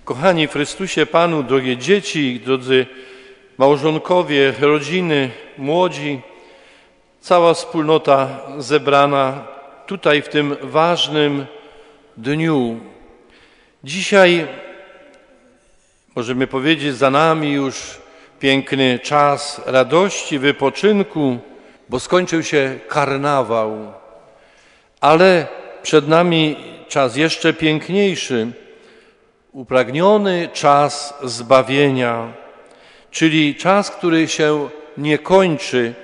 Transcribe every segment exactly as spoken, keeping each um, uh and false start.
Kochani w Chrystusie Panu, drogie dzieci, drodzy małżonkowie, rodziny, młodzi, cała wspólnota zebrana tutaj w tym ważnym dniu. Dzisiaj możemy powiedzieć, za nami już piękny czas radości, wypoczynku, bo skończył się karnawał, ale przed nami czas jeszcze piękniejszy, upragniony czas zbawienia, czyli czas, który się nie kończy,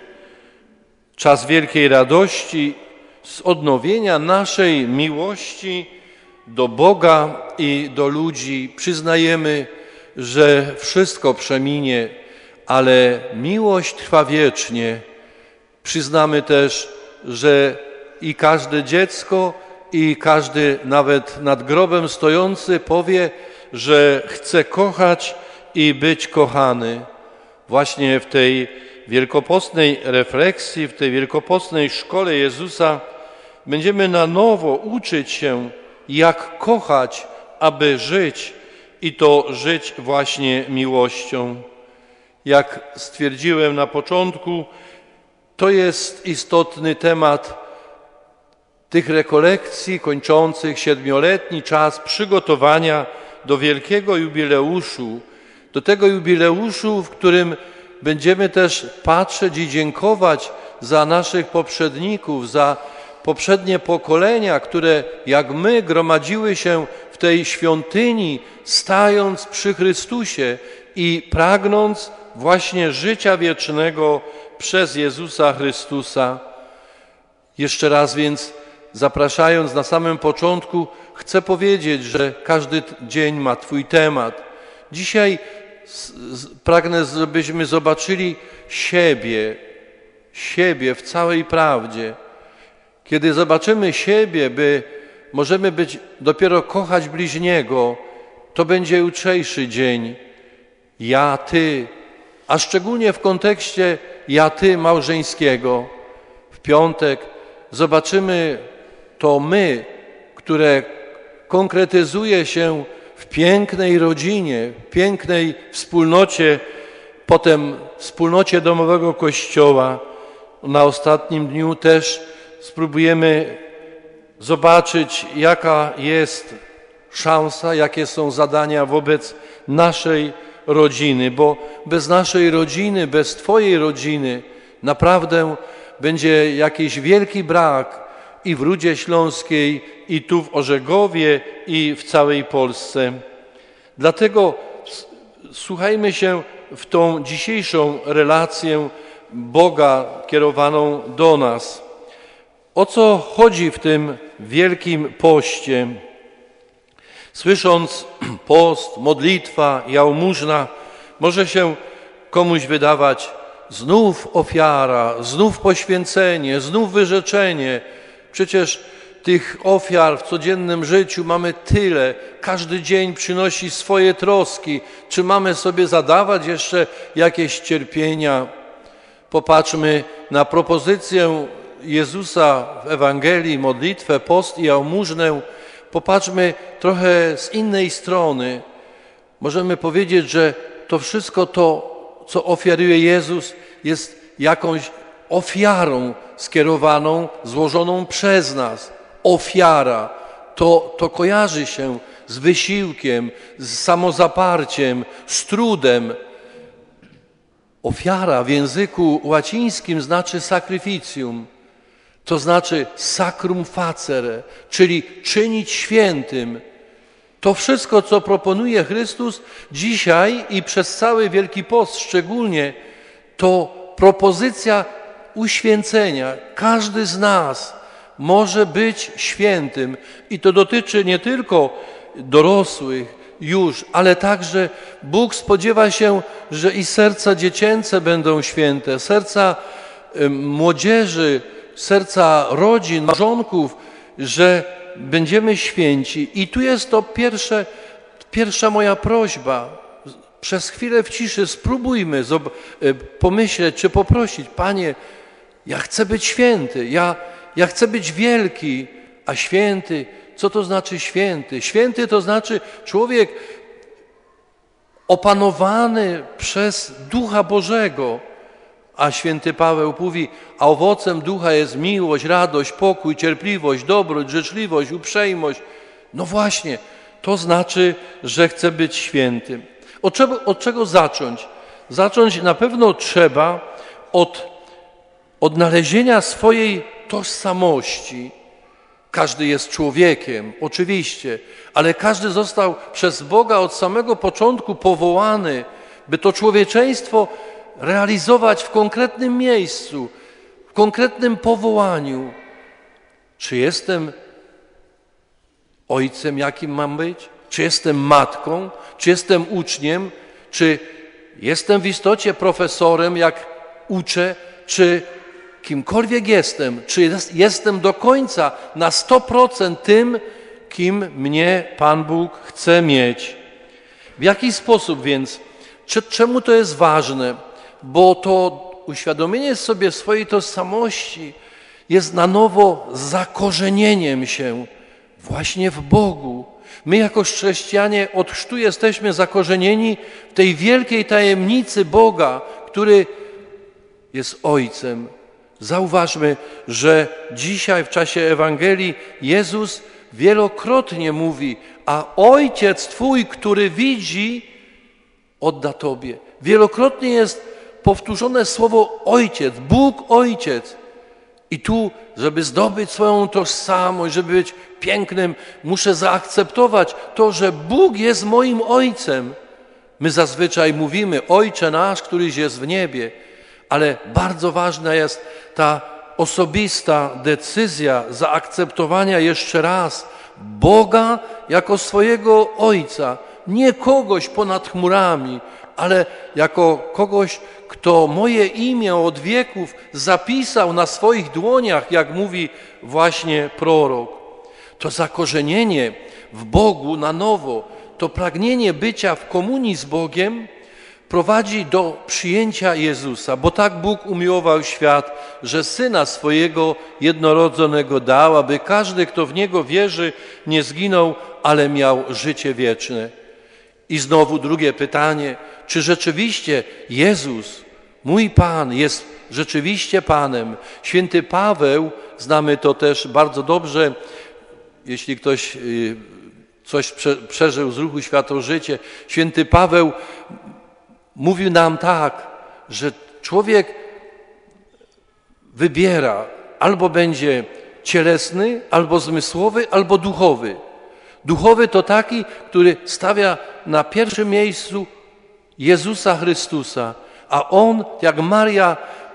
czas wielkiej radości z odnowienia naszej miłości do Boga i do ludzi. Przyznajemy, że wszystko przeminie, ale miłość trwa wiecznie. Przyznamy też, że i każde dziecko, i każdy nawet nad grobem stojący powie, że chce kochać i być kochany. Właśnie w tej wielkopostnej refleksji, w tej wielkopostnej szkole Jezusa będziemy na nowo uczyć się, jak kochać, aby żyć i to żyć właśnie miłością. Jak stwierdziłem na początku, to jest istotny temat tych rekolekcji kończących siedmioletni czas przygotowania do wielkiego jubileuszu, do tego jubileuszu, w którym będziemy też patrzeć i dziękować za naszych poprzedników, za poprzednie pokolenia, które jak my gromadziły się w tej świątyni, stając przy Chrystusie i pragnąc właśnie życia wiecznego przez Jezusa Chrystusa. Jeszcze raz więc zapraszając na samym początku, chcę powiedzieć, że każdy dzień ma Twój temat. Dzisiaj pragnę, żebyśmy zobaczyli siebie, siebie w całej prawdzie. Kiedy zobaczymy siebie, by możemy być, dopiero kochać bliźniego, to będzie jutrzejszy dzień. Ja, Ty, a szczególnie w kontekście ja, Ty małżeńskiego. W piątek zobaczymy to my, które konkretyzuje się w pięknej rodzinie, w pięknej wspólnocie, potem wspólnocie domowego Kościoła. Na ostatnim dniu też spróbujemy zobaczyć, jaka jest szansa, jakie są zadania wobec naszej rodziny, bo bez naszej rodziny, bez Twojej rodziny naprawdę będzie jakiś wielki brak i w Rudzie Śląskiej, i tu w Orzegowie, i w całej Polsce. Dlatego słuchajmy się w tą dzisiejszą relację Boga kierowaną do nas. O co chodzi w tym wielkim poście? Słysząc post, modlitwa, jałmużna, może się komuś wydawać znów ofiara, znów poświęcenie, znów wyrzeczenie. Przecież tych ofiar w codziennym życiu mamy tyle. Każdy dzień przynosi swoje troski. Czy mamy sobie zadawać jeszcze jakieś cierpienia? Popatrzmy na propozycję Jezusa w Ewangelii, modlitwę, post i jałmużnę. Popatrzmy trochę z innej strony. Możemy powiedzieć, że to wszystko to, co ofiaruje Jezus, jest jakąś ofiarą skierowaną, złożoną przez nas. Ofiara to, to kojarzy się z wysiłkiem, z samozaparciem, z trudem. Ofiara w języku łacińskim znaczy sacrificium, to znaczy sacrum facere, czyli czynić świętym. To wszystko, co proponuje Chrystus dzisiaj i przez cały Wielki Post szczególnie, to propozycja uświęcenia. Każdy z nas może być świętym i to dotyczy nie tylko dorosłych już, ale także Bóg spodziewa się, że i serca dziecięce będą święte, serca młodzieży, serca rodzin, małżonków, że będziemy święci. I tu jest to pierwsze, pierwsza moja prośba. Przez chwilę w ciszy spróbujmy pomyśleć czy poprosić: Panie, ja chcę być święty, ja, ja chcę być wielki, a święty, co to znaczy święty? Święty to znaczy człowiek opanowany przez Ducha Bożego. A święty Paweł mówi, a owocem ducha jest miłość, radość, pokój, cierpliwość, dobroć, życzliwość, uprzejmość. No właśnie, to znaczy, że chce być świętym. Od czego, od czego zacząć? Zacząć na pewno trzeba od odnalezienia swojej tożsamości. Każdy jest człowiekiem, oczywiście, ale każdy został przez Boga od samego początku powołany, by to człowieczeństwo realizować w konkretnym miejscu, w konkretnym powołaniu. Czy jestem ojcem, jakim mam być? Czy jestem matką? Czy jestem uczniem? Czy jestem w istocie profesorem, jak uczę? Czy kimkolwiek jestem? Czy jestem do końca na sto procent tym, kim mnie Pan Bóg chce mieć? W jaki sposób więc? Czy, czemu to jest ważne? Bo to uświadomienie sobie swojej tożsamości jest na nowo zakorzenieniem się właśnie w Bogu. My jako chrześcijanie od chrztu jesteśmy zakorzenieni w tej wielkiej tajemnicy Boga, który jest Ojcem. Zauważmy, że dzisiaj w czasie Ewangelii Jezus wielokrotnie mówi, a Ojciec Twój, który widzi, odda Tobie. Wielokrotnie jest powtórzone słowo Ojciec, Bóg Ojciec. I tu, żeby zdobyć swoją tożsamość, żeby być pięknym, muszę zaakceptować to, że Bóg jest moim Ojcem. My zazwyczaj mówimy, Ojcze nasz, któryś jest w niebie, ale bardzo ważna jest ta osobista decyzja zaakceptowania jeszcze raz Boga jako swojego Ojca. Nie kogoś ponad chmurami, ale jako kogoś, kto moje imię od wieków zapisał na swoich dłoniach, jak mówi właśnie prorok. To zakorzenienie w Bogu na nowo, to pragnienie bycia w komunii z Bogiem prowadzi do przyjęcia Jezusa, bo tak Bóg umiłował świat, że Syna swojego jednorodzonego dał, aby każdy, kto w Niego wierzy, nie zginął, ale miał życie wieczne. I znowu drugie pytanie, czy rzeczywiście Jezus, mój Pan, jest rzeczywiście Panem? Święty Paweł, znamy to też bardzo dobrze, jeśli ktoś coś przeżył z ruchu Światło-Życie, święty Paweł mówił nam tak, że człowiek wybiera, albo będzie cielesny, albo zmysłowy, albo duchowy. Duchowy to taki, który stawia na pierwszym miejscu Jezusa Chrystusa, a On, jak Maria,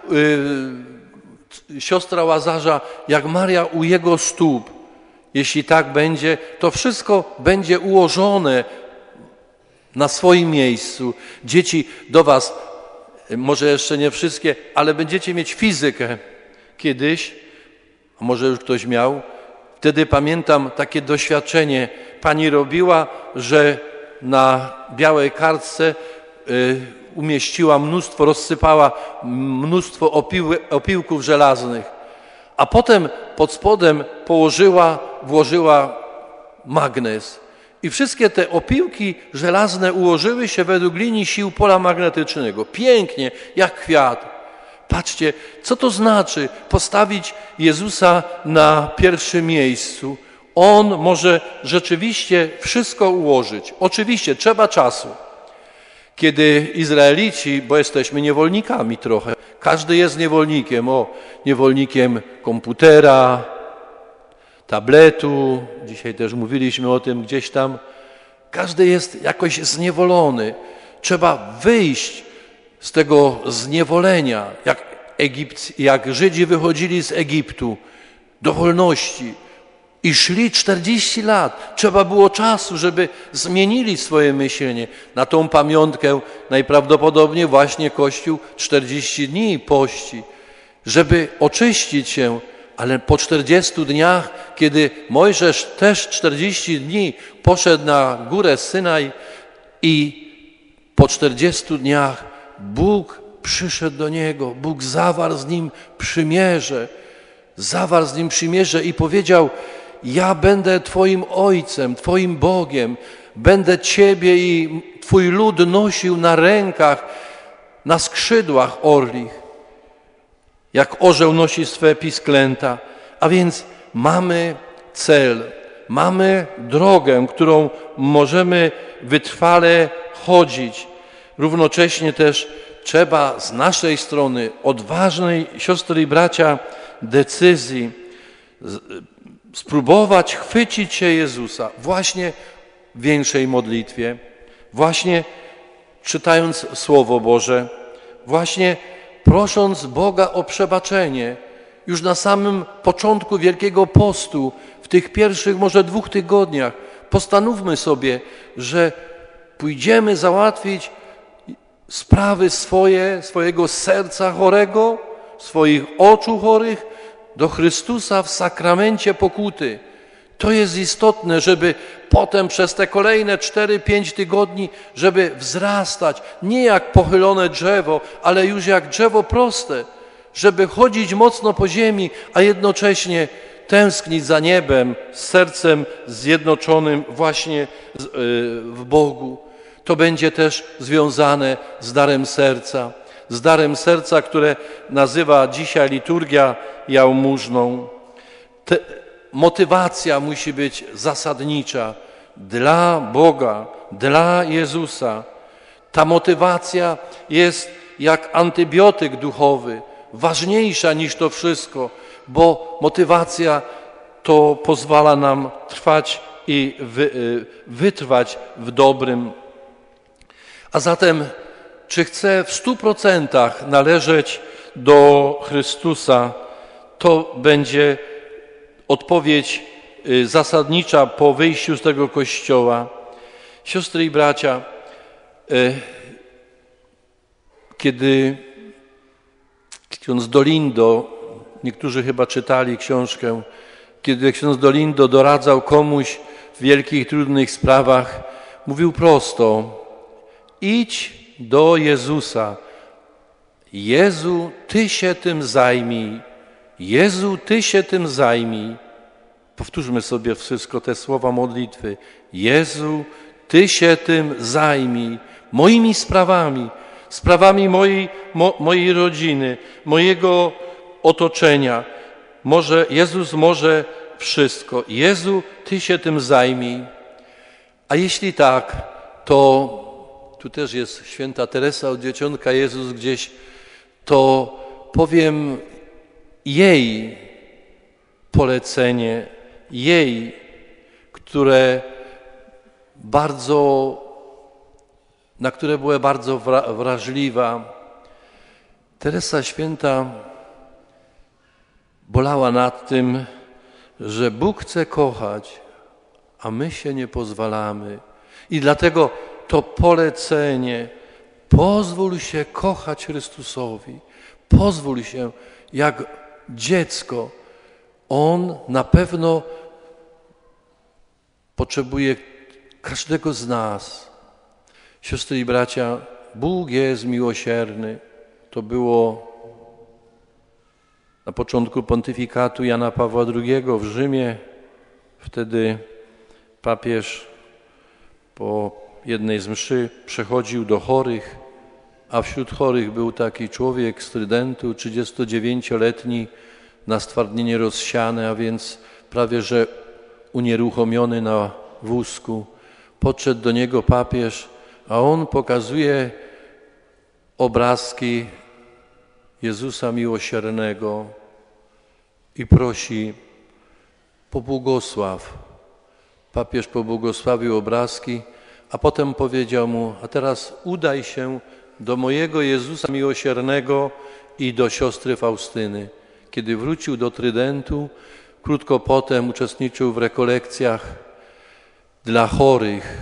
yy, siostra Łazarza, jak Maria u Jego stóp. Jeśli tak będzie, to wszystko będzie ułożone na swoim miejscu. Dzieci, do was, może jeszcze nie wszystkie, ale będziecie mieć fizykę kiedyś, a może już ktoś miał. Wtedy pamiętam takie doświadczenie. Pani robiła, że na białej kartce y, umieściła mnóstwo, rozsypała mnóstwo opiły, opiłków żelaznych, a potem pod spodem położyła, włożyła magnes. I wszystkie te opiłki żelazne ułożyły się według linii sił pola magnetycznego. Pięknie, jak kwiat. Patrzcie, co to znaczy postawić Jezusa na pierwszym miejscu. On może rzeczywiście wszystko ułożyć. Oczywiście trzeba czasu. Kiedy Izraelici, bo jesteśmy niewolnikami trochę, każdy jest niewolnikiem, o, niewolnikiem komputera, tabletu, dzisiaj też mówiliśmy o tym gdzieś tam. Każdy jest jakoś zniewolony. Trzeba wyjść z tego zniewolenia, jak, Egipt, jak Żydzi wychodzili z Egiptu do wolności i szli czterdzieści lat. Trzeba było czasu, żeby zmienili swoje myślenie. Na tą pamiątkę najprawdopodobniej właśnie Kościół czterdzieści dni pości, żeby oczyścić się. Ale po czterdziestu dniach, kiedy Mojżesz też czterdzieści dni poszedł na górę Synaj i po czterdziestu dniach Bóg przyszedł do niego, Bóg zawarł z nim przymierze, zawarł z nim przymierze i powiedział: ja będę Twoim Ojcem, Twoim Bogiem, Będę Ciebie i Twój lud nosił na rękach, na skrzydłach orlich, jak orzeł nosi swe pisklęta. A więc mamy cel, mamy drogę, którą możemy wytrwale chodzić. Równocześnie też trzeba z naszej strony odważnej, siostry i bracia, decyzji spróbować chwycić się Jezusa właśnie w większej modlitwie, właśnie czytając Słowo Boże, właśnie prosząc Boga o przebaczenie. Już na samym początku Wielkiego Postu, w tych pierwszych może dwóch tygodniach, postanówmy sobie, że pójdziemy załatwić sprawy swoje, swojego serca chorego, swoich oczu chorych do Chrystusa w sakramencie pokuty. To jest istotne, żeby potem przez te kolejne cztery, pięć tygodni, żeby wzrastać, nie jak pochylone drzewo, ale już jak drzewo proste, żeby chodzić mocno po ziemi, a jednocześnie tęsknić za niebem, z sercem zjednoczonym właśnie w Bogu. To będzie też związane z darem serca, z darem serca, które nazywa dzisiaj liturgia jałmużną. Te, motywacja musi być zasadnicza dla Boga, dla Jezusa. Ta motywacja jest jak antybiotyk duchowy, ważniejsza niż to wszystko, bo motywacja to pozwala nam trwać i wy, wytrwać w dobrym. A zatem, czy chcę w stu procentach należeć do Chrystusa, to będzie odpowiedź zasadnicza po wyjściu z tego kościoła. Siostry i bracia, kiedy ksiądz Dolindo, niektórzy chyba czytali książkę, kiedy ksiądz Dolindo doradzał komuś w wielkich, trudnych sprawach, mówił prosto: idź do Jezusa. Jezu, Ty się tym zajmij. Jezu, Ty się tym zajmij. Powtórzmy sobie wszystko te słowa modlitwy. Jezu, Ty się tym zajmij. Moimi sprawami, sprawami mojej, mo, mojej rodziny, mojego otoczenia. Może, Jezus może wszystko. Jezu, Ty się tym zajmij. A jeśli tak, to tu też jest święta Teresa od Dzieciątka Jezus gdzieś, to powiem jej polecenie, jej, które bardzo, na które była bardzo wrażliwa. Teresa Święta bolała nad tym, że Bóg chce kochać, a my się nie pozwalamy. I dlatego to polecenie, pozwól się kochać Chrystusowi, pozwól się jak dziecko. On na pewno potrzebuje każdego z nas. Siostry i bracia, Bóg jest miłosierny. To było na początku pontyfikatu Jana Pawła drugiego w Rzymie. Wtedy papież po jednej z mszy przechodził do chorych, a wśród chorych był taki człowiek z Trydentu, trzydziestodziewięcioletni, na stwardnienie rozsiany, a więc prawie że unieruchomiony na wózku. Podszedł do niego papież, a on pokazuje obrazki Jezusa Miłosiernego i prosi: pobłogosław. Papież pobłogosławił obrazki, a potem powiedział mu: a teraz udaj się do mojego Jezusa Miłosiernego i do siostry Faustyny. Kiedy wrócił do Trydentu, krótko potem uczestniczył w rekolekcjach dla chorych.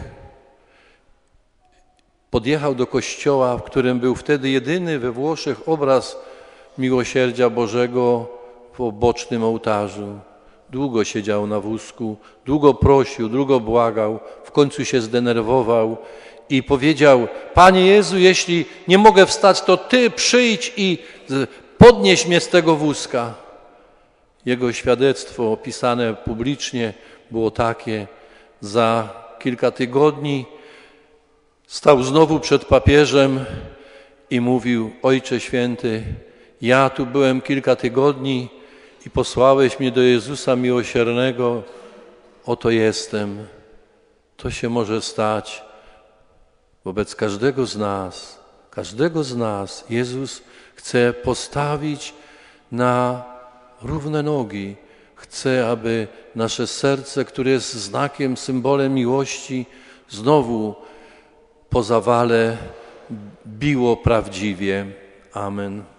Podjechał do kościoła, w którym był wtedy jedyny we Włoszech obraz Miłosierdzia Bożego w bocznym ołtarzu. Długo siedział na wózku, długo prosił, długo błagał, w końcu się zdenerwował i powiedział: Panie Jezu, jeśli nie mogę wstać, to Ty przyjdź i podnieś mnie z tego wózka. Jego świadectwo opisane publicznie było takie: za kilka tygodni stał znowu przed papieżem i mówił: Ojcze Święty, ja tu byłem kilka tygodni i posłałeś mnie do Jezusa Miłosiernego, oto jestem. To się może stać wobec każdego z nas. Każdego z nas Jezus chce postawić na równe nogi. Chce, aby nasze serce, które jest znakiem, symbolem miłości, znowu po zawale biło prawdziwie. Amen.